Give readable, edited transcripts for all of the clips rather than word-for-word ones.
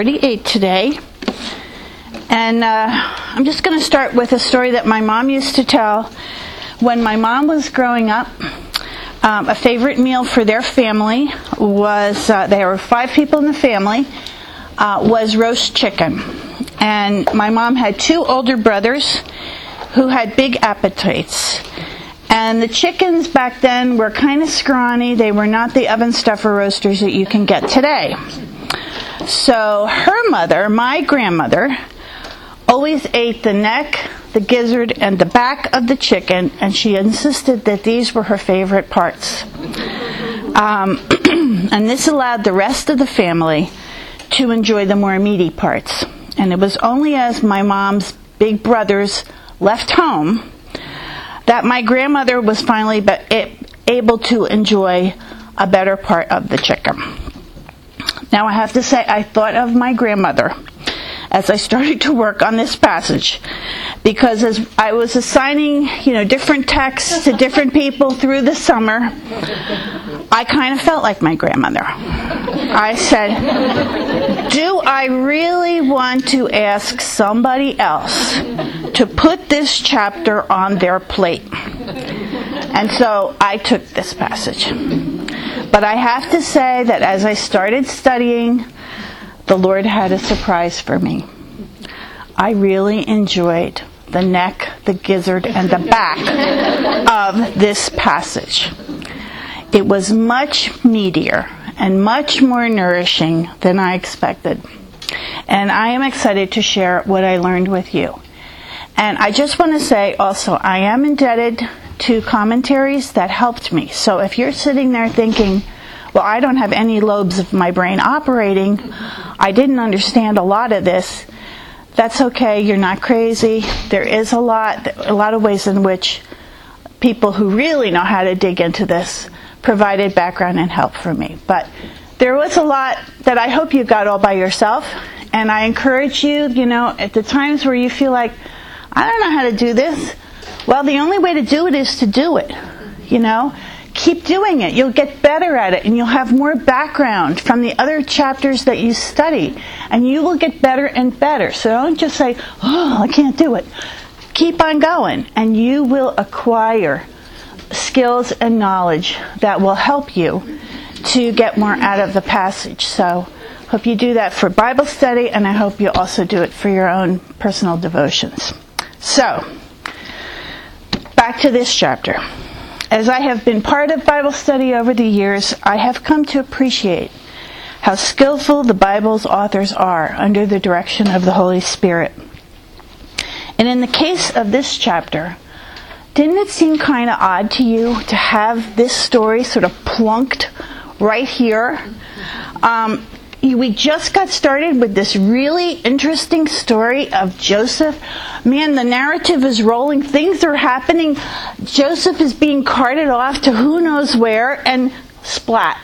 38 today, and I'm just going to start with a story that my mom used to tell. When my mom was growing up, a favorite meal for their family was, there were 5 people in the family, was roast chicken. And my mom had 2 older brothers who had big appetites. And the chickens back then were kind of scrawny. They were not the oven stuffer roasters that you can get today. So her mother, my grandmother, always ate the neck, the gizzard, and the back of the chicken, and she insisted that these were her favorite parts. And this allowed the rest of the family to enjoy the more meaty parts. And it was only as my mom's big brothers left home that my grandmother was finally able to enjoy a better part of the chicken. Now I have to say, I thought of my grandmother as I started to work on this passage, because as I was assigning, different texts to different people through the summer, I kind of felt like my grandmother. I said, do I really want to ask somebody else to put this chapter on their plate? And so I took this passage. But I have to say that as I started studying, the Lord had a surprise for me. I really enjoyed the neck, the gizzard, and the back of this passage. It was much meatier and much more nourishing than I expected. And I am excited to share what I learned with you. And I just want to say also, I am indebted to commentaries that helped me. So if you're sitting there thinking, well, I don't have any lobes of my brain operating, I didn't understand a lot of this, that's okay, you're not crazy. There is a lot of ways in which people who really know how to dig into this provided background and help for me. But there was a lot that I hope you got all by yourself, and I encourage you, at the times where you feel like, I don't know how to do this, well, the only way to do it is to do it, Keep doing it. You'll get better at it, and you'll have more background from the other chapters that you study, and you will get better and better. So don't just say, I can't do it. Keep on going, and you will acquire skills and knowledge that will help you to get more out of the passage. So hope you do that for Bible study, and I hope you also do it for your own personal devotions. So, back to this chapter. As I have been part of Bible study over the years, I have come to appreciate how skillful the Bible's authors are under the direction of the Holy Spirit. And in the case of this chapter, didn't it seem kind of odd to you to have this story sort of plunked right here? We just got started with this really interesting story of Joseph. Man, the narrative is rolling. Things are happening. Joseph is being carted off to who knows where, and splat.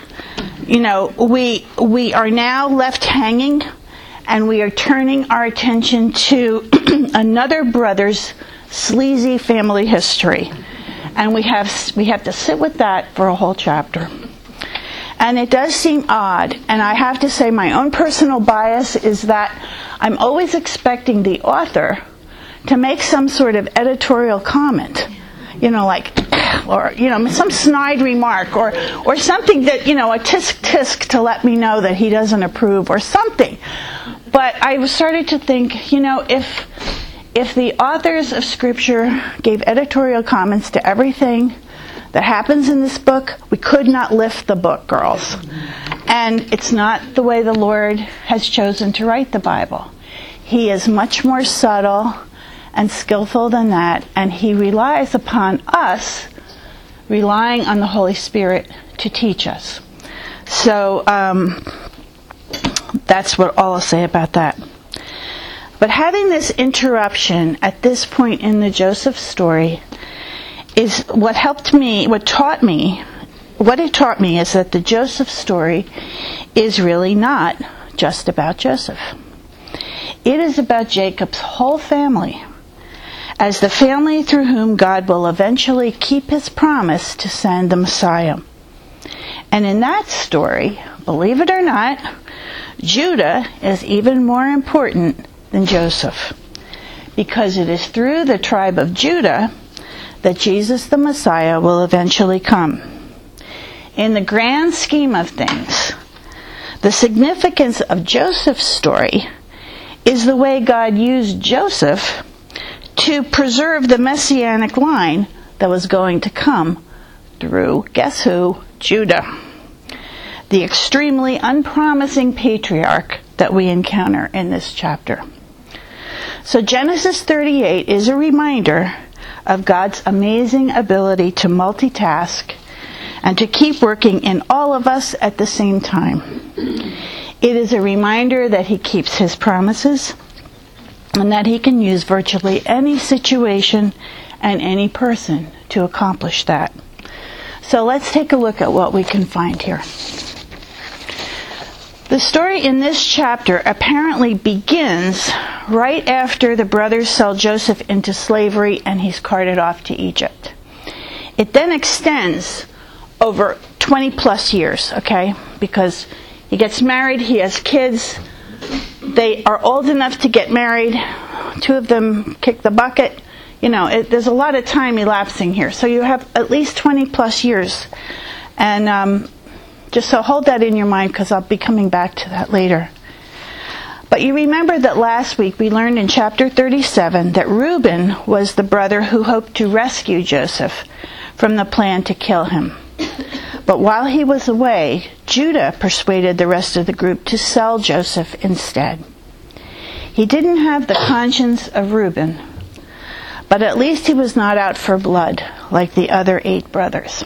We are now left hanging, and we are turning our attention to another brother's sleazy family history. And we have to sit with that for a whole chapter. And it does seem odd, and I have to say my own personal bias is that I'm always expecting the author to make some sort of editorial comment, or some snide remark, or something that, a tisk to let me know that he doesn't approve, or something. But I started to think, if the authors of Scripture gave editorial comments to everything that happens in this book, we could not lift the book, girls. And it's not the way the Lord has chosen to write the Bible. He is much more subtle and skillful than that, and he relies upon us, relying on the Holy Spirit to teach us. So that's what all I'll say about that. But having this interruption at this point in the Joseph story is what taught me is that the Joseph story is really not just about Joseph. It is about Jacob's whole family, as the family through whom God will eventually keep his promise to send the Messiah. And in that story, believe it or not, Judah is even more important than Joseph, because it is through the tribe of Judah that Jesus the Messiah will eventually come. In the grand scheme of things, the significance of Joseph's story is the way God used Joseph to preserve the messianic line that was going to come through, guess who? Judah, the extremely unpromising patriarch that we encounter in this chapter. So Genesis 38 is a reminder of God's amazing ability to multitask and to keep working in all of us at the same time. It is a reminder that He keeps His promises and that He can use virtually any situation and any person to accomplish that. So let's take a look at what we can find here. The story in this chapter apparently begins right after the brothers sell Joseph into slavery and he's carted off to Egypt. It then extends over 20 plus years, okay? Because he gets married, he has kids, they are old enough to get married, 2 of them kick the bucket. There's a lot of time elapsing here. So you have at least 20 plus years. And just so hold that in your mind, because I'll be coming back to that later. But you remember that last week we learned in chapter 37 that Reuben was the brother who hoped to rescue Joseph from the plan to kill him. But while he was away, Judah persuaded the rest of the group to sell Joseph instead. He didn't have the conscience of Reuben, but at least he was not out for blood like the other 8 brothers.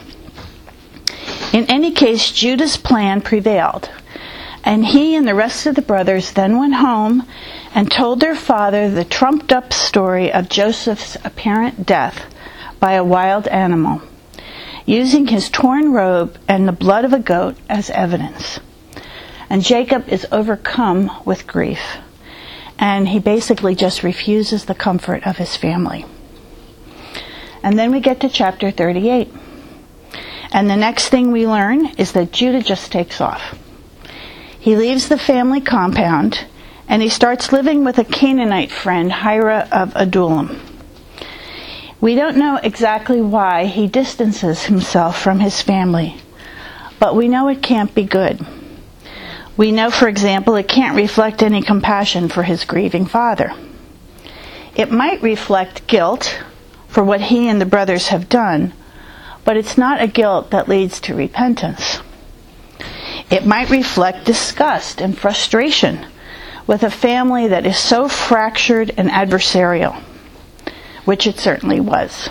In any case, Judah's plan prevailed, and he and the rest of the brothers then went home and told their father the trumped-up story of Joseph's apparent death by a wild animal, using his torn robe and the blood of a goat as evidence. And Jacob is overcome with grief, and he basically just refuses the comfort of his family. And then we get to chapter 38. And the next thing we learn is that Judah just takes off. He leaves the family compound, and he starts living with a Canaanite friend, Hira of Adullam. We don't know exactly why he distances himself from his family, but we know it can't be good. We know, for example, it can't reflect any compassion for his grieving father. It might reflect guilt for what he and the brothers have done, but it's not a guilt that leads to repentance. It might reflect disgust and frustration with a family that is so fractured and adversarial, which it certainly was.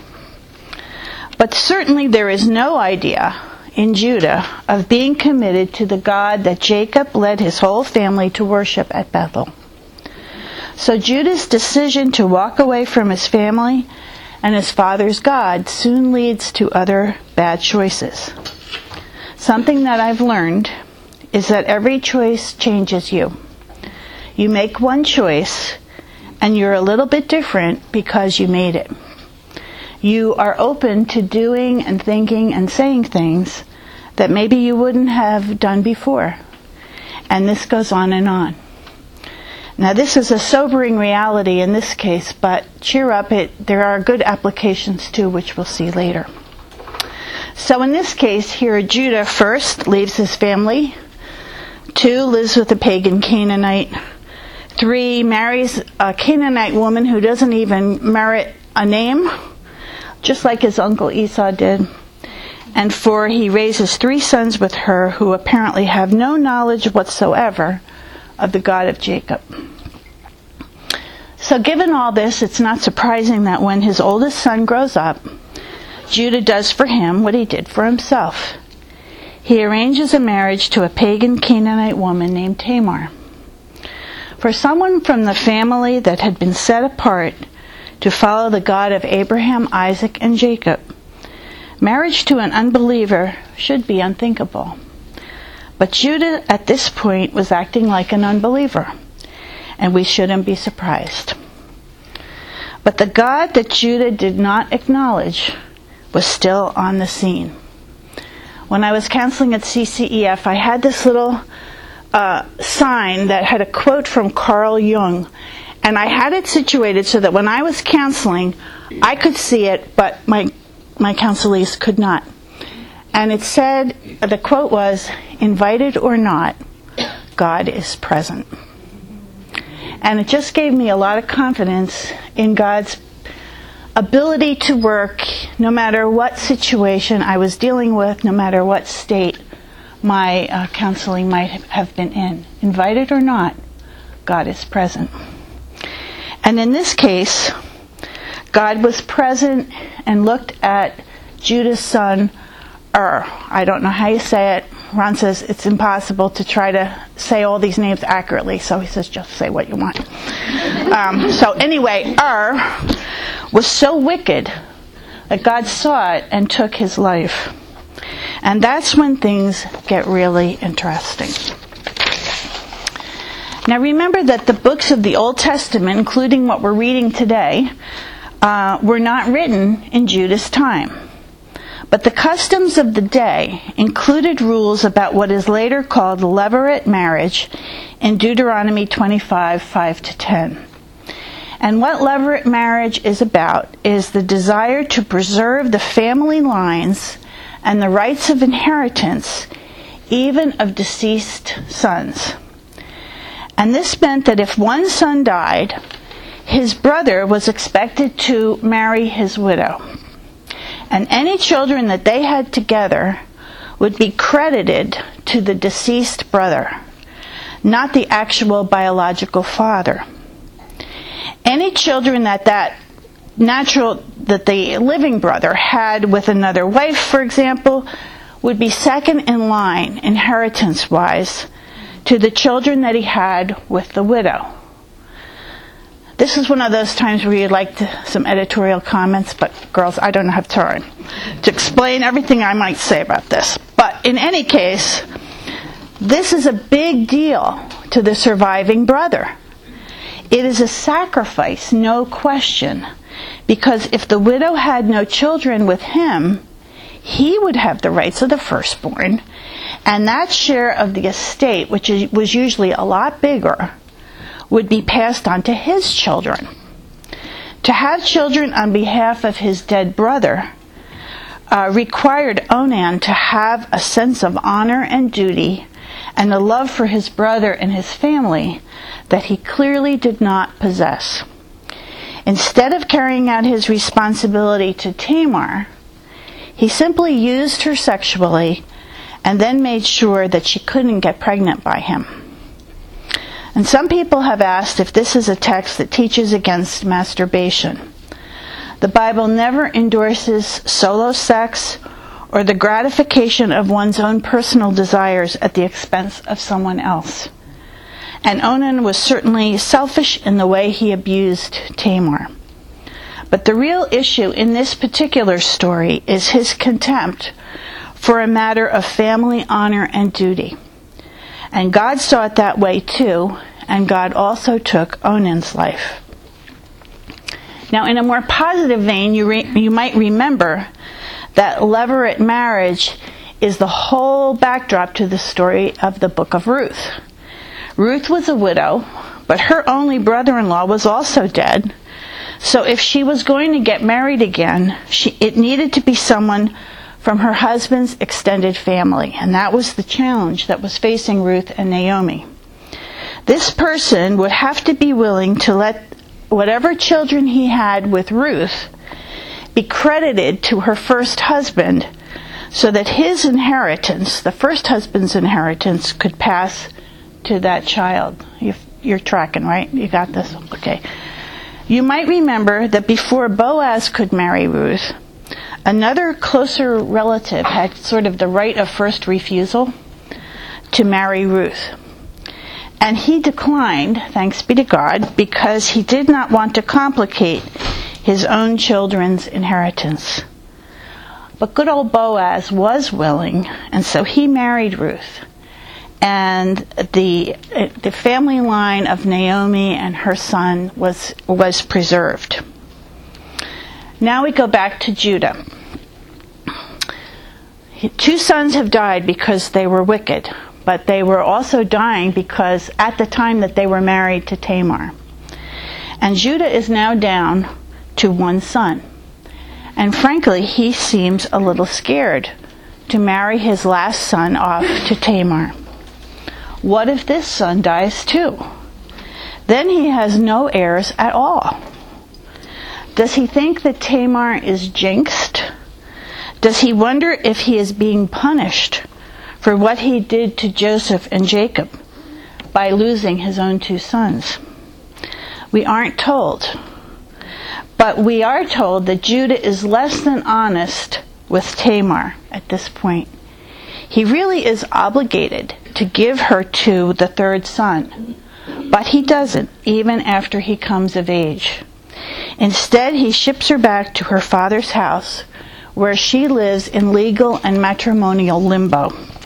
But certainly there is no idea in Judah of being committed to the God that Jacob led his whole family to worship at Bethel. So Judah's decision to walk away from his family and his father's God soon leads to other bad choices. Something that I've learned is that every choice changes you. You make one choice, and you're a little bit different because you made it. You are open to doing and thinking and saying things that maybe you wouldn't have done before. And this goes on and on. Now, this is a sobering reality in this case, but cheer up, there are good applications too, which we'll see later. So in this case here, Judah first leaves his family. 2, lives with a pagan Canaanite. 3, marries a Canaanite woman who doesn't even merit a name, just like his uncle Esau did. And 4, he raises 3 sons with her who apparently have no knowledge whatsoever of the God of Jacob. So given all this, it's not surprising that when his oldest son grows up, Judah does for him what he did for himself. He arranges a marriage to a pagan Canaanite woman named Tamar. For someone from the family that had been set apart to follow the God of Abraham, Isaac, and Jacob, marriage to an unbeliever should be unthinkable. But Judah at this point was acting like an unbeliever, and we shouldn't be surprised. But the God that Judah did not acknowledge was still on the scene. When I was counseling at CCEF, I had this little sign that had a quote from Carl Jung, and I had it situated so that when I was counseling, I could see it, but my counselees could not. And it said, the quote was, "Invited or not, God is present." And it just gave me a lot of confidence in God's ability to work no matter what situation I was dealing with, no matter what state my counseling might have been in. Invited or not, God is present. And in this case, God was present and looked at Judah's son, I don't know how you say it. Ron says it's impossible to try to say all these names accurately, so he says just say what you want. So anyway, was so wicked that God saw it and took his life. And that's when things get really interesting. Now remember that the books of the Old Testament, including what we're reading today, were not written in Judah's time. But the customs of the day included rules about what is later called levirate marriage in Deuteronomy 25, 5-10. And what levirate marriage is about is the desire to preserve the family lines and the rights of inheritance, even of deceased sons. And this meant that if one son died, his brother was expected to marry his widow. And any children that they had together would be credited to the deceased brother, not the actual biological father. Any children that the living brother had with another wife, for example, would be second in line, inheritance-wise, to the children that he had with the widow. This is one of those times where you'd like some editorial comments, but girls, I don't have time to explain everything I might say about this. But in any case, this is a big deal to the surviving brother. It is a sacrifice, no question, because if the widow had no children with him, he would have the rights of the firstborn, and that share of the estate, which was usually a lot bigger, would be passed on to his children. To have children on behalf of his dead brother required Onan to have a sense of honor and duty and a love for his brother and his family that he clearly did not possess. Instead of carrying out his responsibility to Tamar, he simply used her sexually and then made sure that she couldn't get pregnant by him. And some people have asked if this is a text that teaches against masturbation. The Bible never endorses solo sex or the gratification of one's own personal desires at the expense of someone else. And Onan was certainly selfish in the way he abused Tamar. But the real issue in this particular story is his contempt for a matter of family honor and duty. And God saw it that way too, and God also took Onan's life. Now, in a more positive vein, you might remember that levirate marriage is the whole backdrop to the story of the book of Ruth. Ruth was a widow, but her only brother-in-law was also dead. So if she was going to get married again, it needed to be someone from her husband's extended family. And that was the challenge that was facing Ruth and Naomi. This person would have to be willing to let whatever children he had with Ruth be credited to her first husband so that his inheritance, the first husband's inheritance, could pass to that child. You're tracking, right? You got this? Okay. You might remember that before Boaz could marry Ruth, another closer relative had sort of the right of first refusal to marry Ruth. And he declined, thanks be to God, because he did not want to complicate his own children's inheritance. But good old Boaz was willing, and so he married Ruth. And the family line of Naomi and her son was preserved. Now we go back to Judah. 2 sons have died because they were wicked, but they were also dying because at the time that they were married to Tamar. And Judah is now down to one son. And frankly, he seems a little scared to marry his last son off to Tamar. What if this son dies too? Then he has no heirs at all. Does he think that Tamar is jinxed? Does he wonder if he is being punished for what he did to Joseph and Jacob by losing his own two sons? We aren't told. But we are told that Judah is less than honest with Tamar at this point. He really is obligated to give her to the third son, but he doesn't, even after he comes of age. Instead, he ships her back to her father's house, where she lives in legal and matrimonial limbo.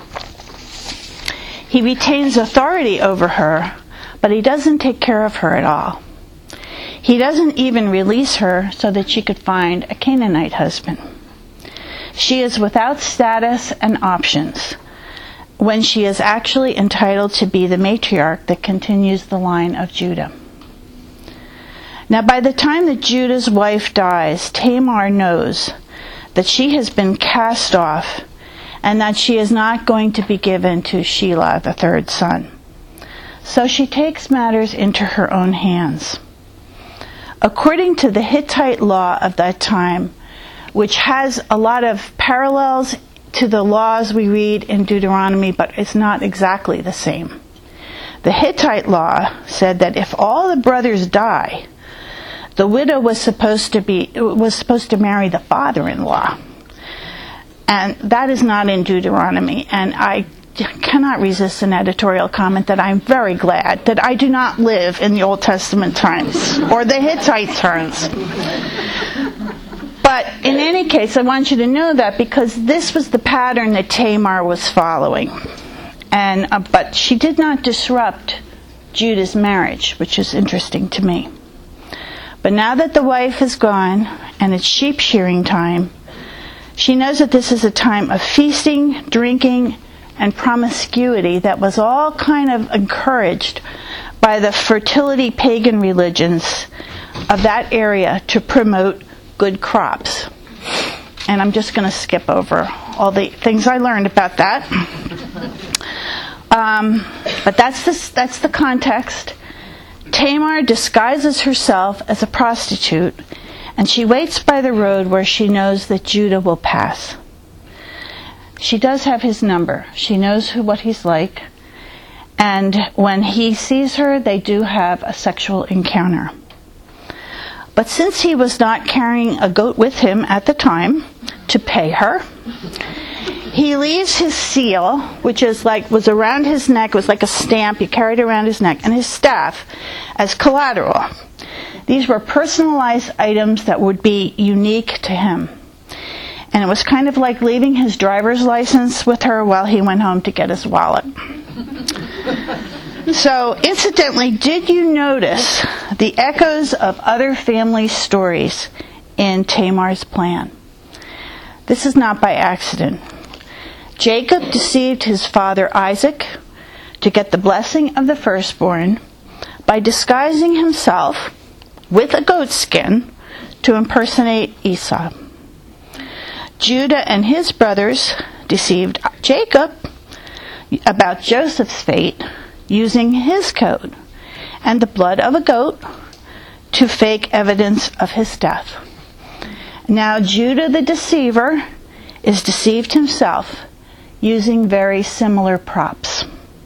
He retains authority over her, but he doesn't take care of her at all. He doesn't even release her so that she could find a Canaanite husband. She is without status and options, when she is actually entitled to be the matriarch that continues the line of Judah. Now, by the time that Judah's wife dies, Tamar knows that she has been cast off and that she is not going to be given to Shelah, the third son. So she takes matters into her own hands. According to the Hittite law of that time, which has a lot of parallels to the laws we read in Deuteronomy, but it's not exactly the same. The Hittite law said that if all the brothers die, the widow was supposed to marry the father-in-law. And that is not in Deuteronomy. And I cannot resist an editorial comment that I'm very glad that I do not live in the Old Testament times or the Hittite times. But in any case, I want you to know that because this was the pattern that Tamar was following. But she did not disrupt Judah's marriage, which is interesting to me. But now that the wife is gone and it's sheep shearing time, she knows that this is a time of feasting, drinking, and promiscuity that was all kind of encouraged by the fertility pagan religions of that area to promote good crops. And I'm just going to skip over all the things I learned about that. But that's the context. Tamar disguises herself as a prostitute, and she waits by the road where she knows that Judah will pass. She does have his number. She knows what he's like. And when he sees her, they do have a sexual encounter. But since he was not carrying a goat with him at the time to pay her, he leaves his seal, which was around his neck, was like a stamp he carried around his neck, and his staff as collateral. These were personalized items that would be unique to him. And it was kind of like leaving his driver's license with her while he went home to get his wallet. So, incidentally, did you notice the echoes of other family stories in Tamar's plan? This is not by accident. Jacob deceived his father Isaac to get the blessing of the firstborn by disguising himself with a goat skin to impersonate Esau. Judah and his brothers deceived Jacob about Joseph's fate using his coat and the blood of a goat to fake evidence of his death. Now Judah the deceiver is deceived himself using very similar props.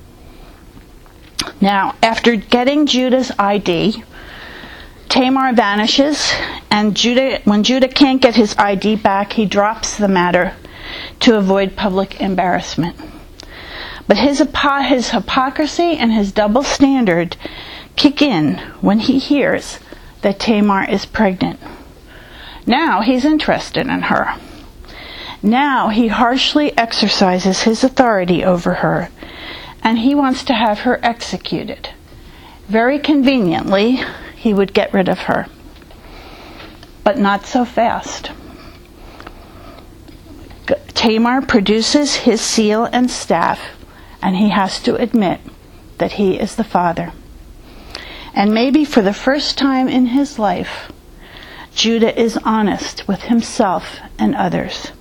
Now, after getting Judah's ID, Tamar vanishes, and when Judah can't get his ID back, he drops the matter to avoid public embarrassment. But his hypocrisy and his double standard kick in when he hears that Tamar is pregnant. Now he's interested in her. Now he harshly exercises his authority over her, and he wants to have her executed. Very conveniently, he would get rid of her. But not so fast. Tamar produces his seal and staff and he has to admit that he is the father. And maybe for the first time in his life, Judah is honest with himself and others.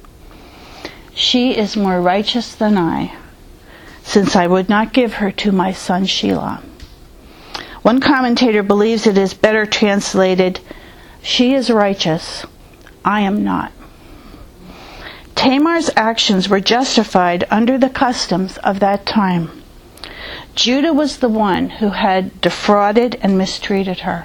She is more righteous than I, since I would not give her to my son Shelah. One commentator believes it is better translated, she is righteous, I am not. Tamar's actions were justified under the customs of that time. Judah was the one who had defrauded and mistreated her.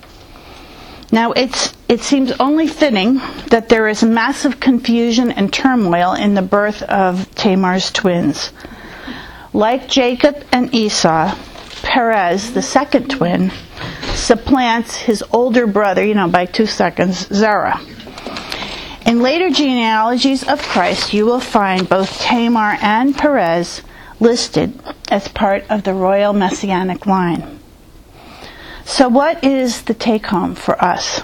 Now it seems only fitting that there is massive confusion and turmoil in the birth of Tamar's twins. Like Jacob and Esau, Perez, the second twin, supplants his older brother, by 2 seconds, Zerah. In later genealogies of Christ, you will find both Tamar and Perez listed as part of the royal messianic line. So what is the take-home for us?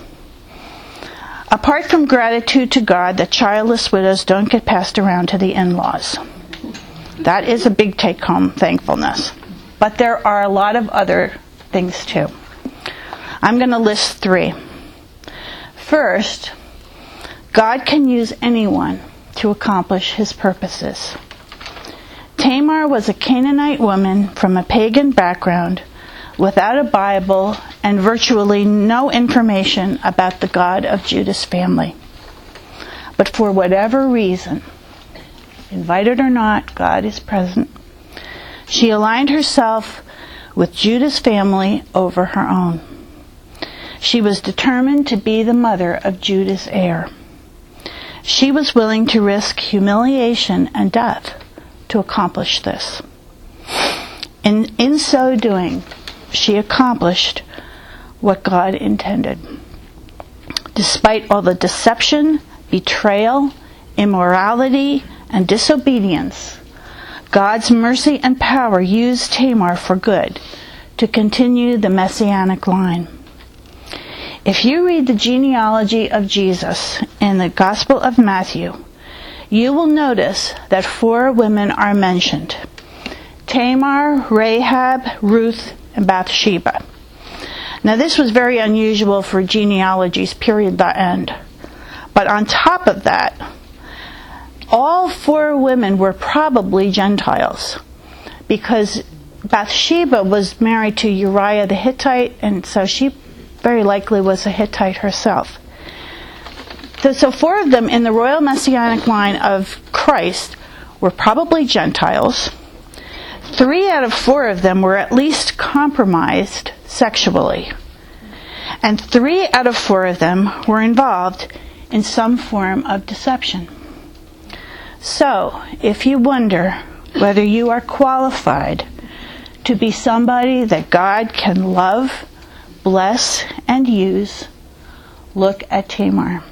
Apart from gratitude to God that childless widows don't get passed around to the in-laws. That is a big take-home, thankfulness. But there are a lot of other things too. I'm going to list 3. First, God can use anyone to accomplish his purposes. Tamar was a Canaanite woman from a pagan background without a Bible and virtually no information about the God of Judah's family. But for whatever reason, invited or not, God is present. She aligned herself with Judah's family over her own. She was determined to be the mother of Judah's heir. She was willing to risk humiliation and death to accomplish this. In so doing, she accomplished what God intended. Despite all the deception, betrayal, immorality, and disobedience, God's mercy and power used Tamar for good to continue the messianic line. If you read the genealogy of Jesus in the Gospel of Matthew, you will notice that 4 women are mentioned: Tamar, Rahab, Ruth, and Bathsheba. Now this was very unusual for genealogies, period, the end. But on top of that, all 4 women were probably Gentiles, because Bathsheba was married to Uriah the Hittite, and so she very likely was a Hittite herself. So 4 of them in the royal messianic line of Christ were probably Gentiles. 3 out of 4 of them were at least compromised sexually. And 3 out of 4 of them were involved in some form of deception. So, if you wonder whether you are qualified to be somebody that God can love, bless, and use, look at Tamar.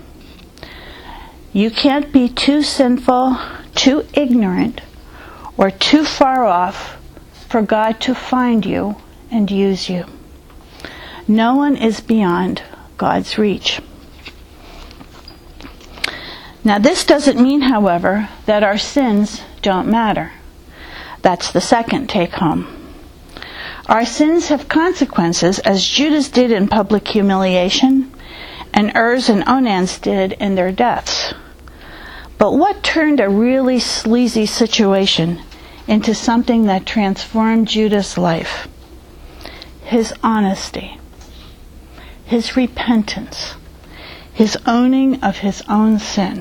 You can't be too sinful, too ignorant, or too far off for God to find you and use you. No one is beyond God's reach. Now this doesn't mean, however, that our sins don't matter. That's the second take-home. Our sins have consequences, as Judah's did in public humiliation, and Er's and Onan's did in their deaths. But what turned a really sleazy situation into something that transformed Judah's life? His honesty, his repentance, his owning of his own sin.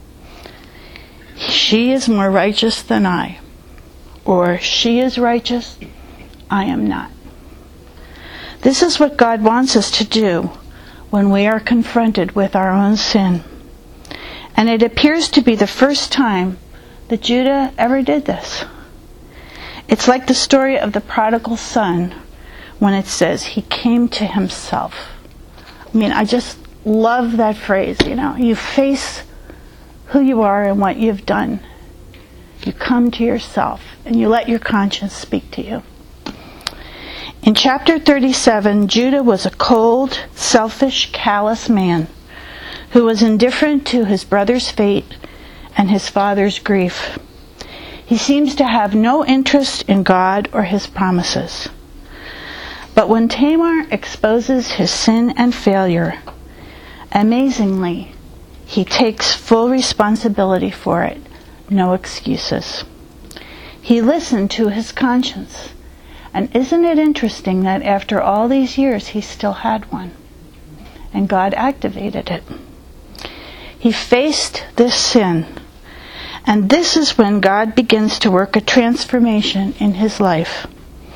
She is more righteous than I, or she is righteous, I am not. This is what God wants us to do when we are confronted with our own sin. And it appears to be the first time that Judah ever did this. It's like the story of the prodigal son when it says he came to himself. I mean, I just love that phrase, You face who you are and what you've done. You come to yourself and you let your conscience speak to you. In chapter 37, Judah was a cold, selfish, callous man who was indifferent to his brother's fate and his father's grief. He seems to have no interest in God or his promises. But when Tamar exposes his sin and failure, amazingly, he takes full responsibility for it, no excuses. He listened to his conscience. And isn't it interesting that after all these years, he still had one? And God activated it. He faced this sin. And this is when God begins to work a transformation in his life.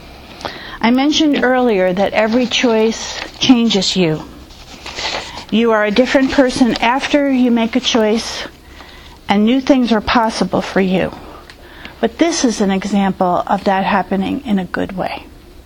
I mentioned earlier that every choice changes you. You are a different person after you make a choice, and new things are possible for you. But this is an example of that happening in a good way.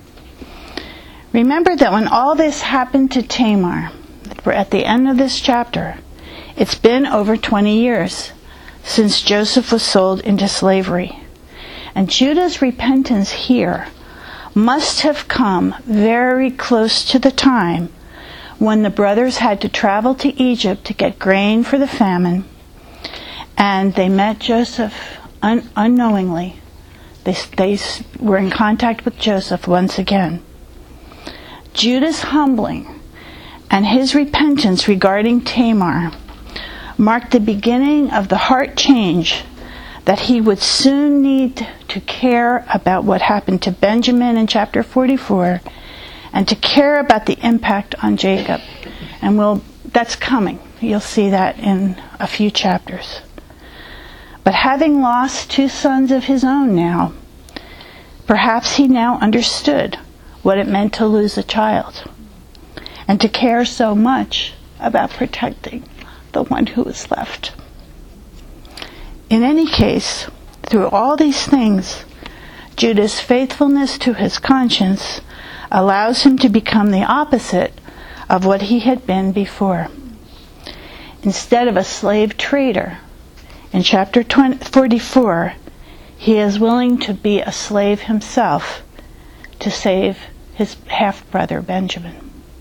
Remember that when all this happened to Tamar, we're at the end of this chapter, it's been over 20 years since Joseph was sold into slavery. And Judah's repentance here must have come very close to the time when the brothers had to travel to Egypt to get grain for the famine, and they met Joseph unknowingly. They were in contact with Joseph once again. Judah's humbling and his repentance regarding Tamar marked the beginning of the heart change that he would soon need to care about what happened to Benjamin in chapter 44 and to care about the impact on Jacob. And that's coming. You'll see that in a few chapters. But having lost 2 sons of his own now, perhaps he now understood what it meant to lose a child and to care so much about protecting the one who was left. In any case, through all these things, Judah's faithfulness to his conscience allows him to become the opposite of what he had been before. Instead of a slave trader, in chapter 44, he is willing to be a slave himself to save his half-brother Benjamin.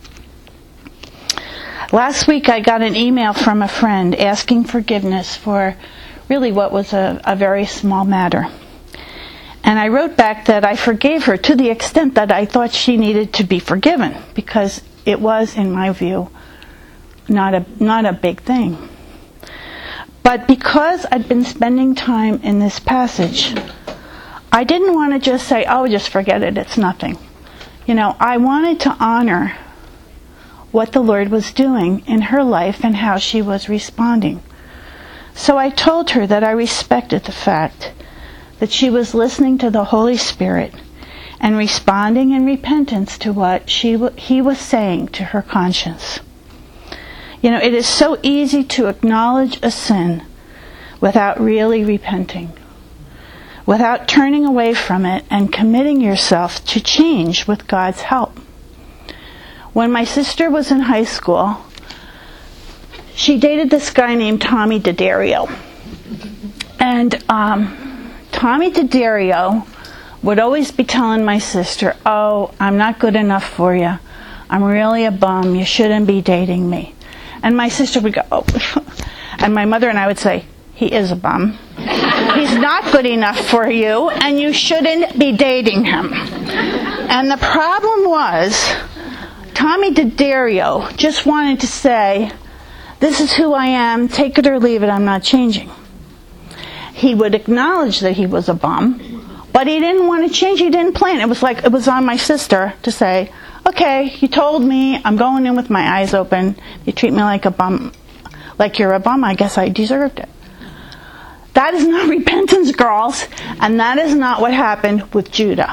Last week I got an email from a friend asking forgiveness for really what was a very small matter. And I wrote back that I forgave her to the extent that I thought she needed to be forgiven, because it was, in my view, not a big thing. But because I'd been spending time in this passage, I didn't want to just say, oh, just forget it, it's nothing. I wanted to honor what the Lord was doing in her life and how she was responding. So I told her that I respected the fact that she was listening to the Holy Spirit and responding in repentance to what he was saying to her conscience. It is so easy to acknowledge a sin without really repenting, without turning away from it and committing yourself to change with God's help. When my sister was in high school, she dated this guy named Tommy D'Addario. And Tommy D'Addario would always be telling my sister, oh, I'm not good enough for you. I'm really a bum. You shouldn't be dating me. And my sister would go, oh. And my mother and I would say, he is a bum. He's not good enough for you, and you shouldn't be dating him. And the problem was, Tommy D'Addario just wanted to say, this is who I am, take it or leave it, I'm not changing. He would acknowledge that he was a bum, but he didn't want to change, he didn't plan. It was on my sister to say, okay, you told me, I'm going in with my eyes open, you treat me like a bum, like you're a bum, I guess I deserved it. That is not repentance, girls, and that is not what happened with Judah.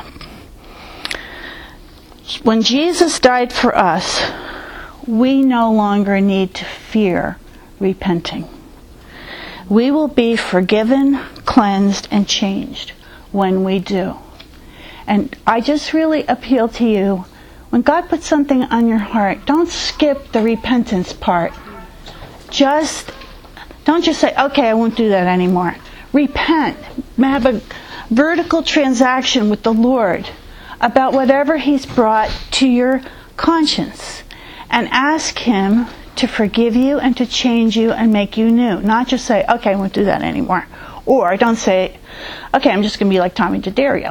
When Jesus died for us, we no longer need to fear repenting. We will be forgiven, cleansed, and changed when we do. And I just really appeal to you, when God puts something on your heart, don't skip the repentance part. Don't just say, okay, I won't do that anymore. Repent. Have a vertical transaction with the Lord about whatever He's brought to your conscience. And ask Him to forgive you and to change you and make you new. Not just say, okay, I won't do that anymore. Or don't say, okay, I'm just going to be like Tommy D'Addario.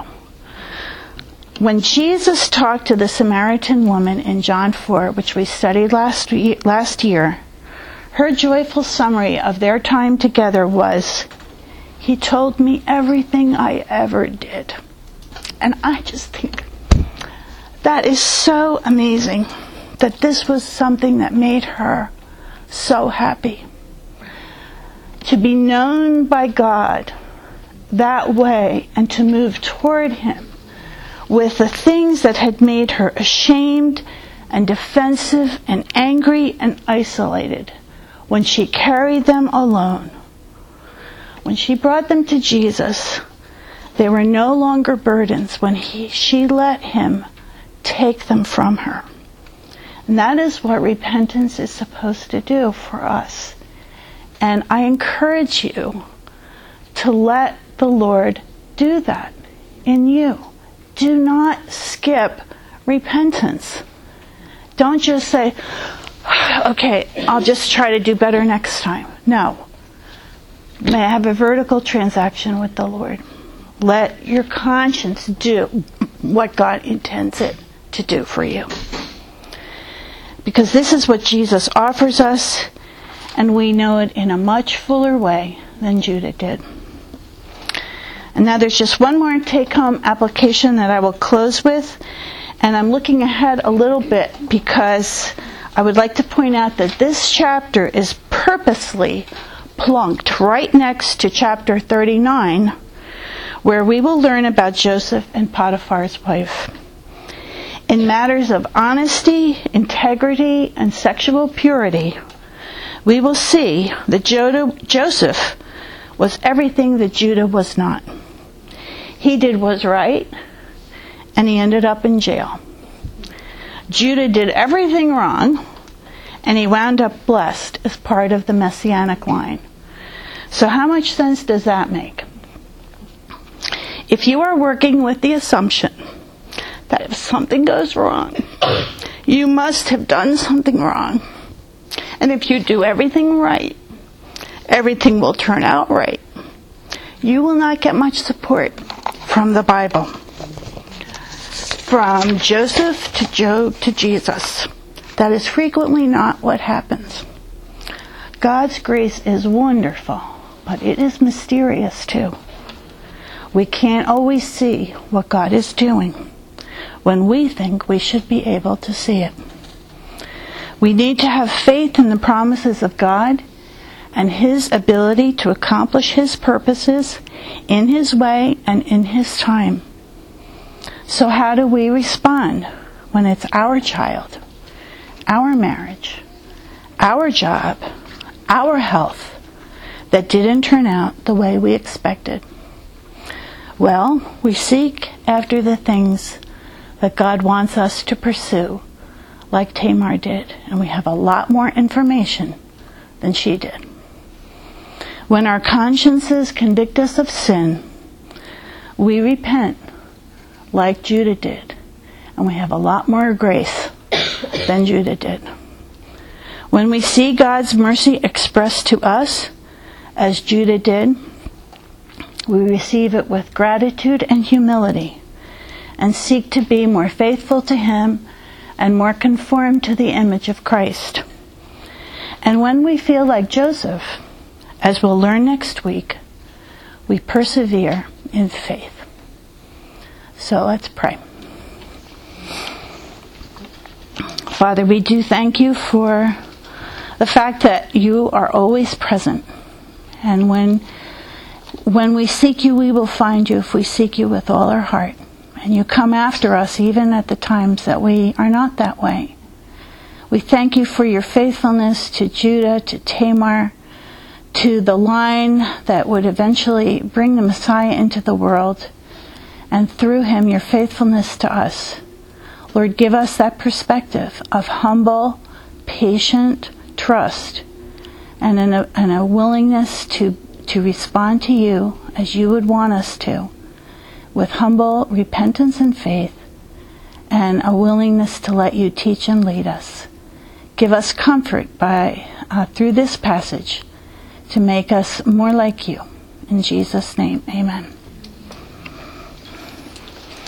When Jesus talked to the Samaritan woman in John 4, which we studied last year, her joyful summary of their time together was, he told me everything I ever did. And I just think that is so amazing that this was something that made her so happy. To be known by God that way and to move toward Him with the things that had made her ashamed and defensive and angry and isolated when she carried them alone. When she brought them to Jesus, they were no longer burdens when she let Him take them from her. And that is what repentance is supposed to do for us. And I encourage you to let the Lord do that in you. Do not skip repentance. Don't just say, okay, I'll just try to do better next time. No. May I have a vertical transaction with the Lord. Let your conscience do what God intends it to do for you. Because this is what Jesus offers us, and we know it in a much fuller way than Judah did. And now there's just one more take-home application that I will close with. And I'm looking ahead a little bit because I would like to point out that this chapter is purposely plunked right next to chapter 39, where we will learn about Joseph and Potiphar's wife. In matters of honesty, integrity, and sexual purity, we will see that Joseph was everything that Judah was not. He did what was right, and he ended up in jail. Judah did everything wrong, and he wound up blessed as part of the Messianic line. So how much sense does that make? If you are working with the assumption that if something goes wrong, you must have done something wrong, and if you do everything right, everything will turn out right, you will not get much support from the Bible. From Joseph to Job to Jesus, that is frequently not what happens. God's grace is wonderful, but it is mysterious too. We can't always see what God is doing when we think we should be able to see it. We need to have faith in the promises of God and His ability to accomplish His purposes in His way and in His time. So how do we respond when it's our child, our marriage, our job, our health that didn't turn out the way we expected? Well, we seek after the things that God wants us to pursue, like Tamar did, and we have a lot more information than she did. When our consciences convict us of sin, we repent like Judah did, and we have a lot more grace than Judah did. When we see God's mercy expressed to us, as Judah did, we receive it with gratitude and humility, and seek to be more faithful to Him and more conformed to the image of Christ. And when we feel like Joseph, as we'll learn next week, we persevere in faith. So let's pray. Father, we do thank You for the fact that You are always present. And when we seek You, we will find You if we seek You with all our heart. And You come after us even at the times that we are not that way. We thank You for Your faithfulness to Judah, to Tamar, to the line that would eventually bring the Messiah into the world, and through Him, Your faithfulness to us. Lord, give us that perspective of humble, patient trust, and a willingness to respond to You as You would want us to, with humble repentance and faith, and a willingness to let You teach and lead us. Give us comfort through this passage to make us more like You. In Jesus' name, amen.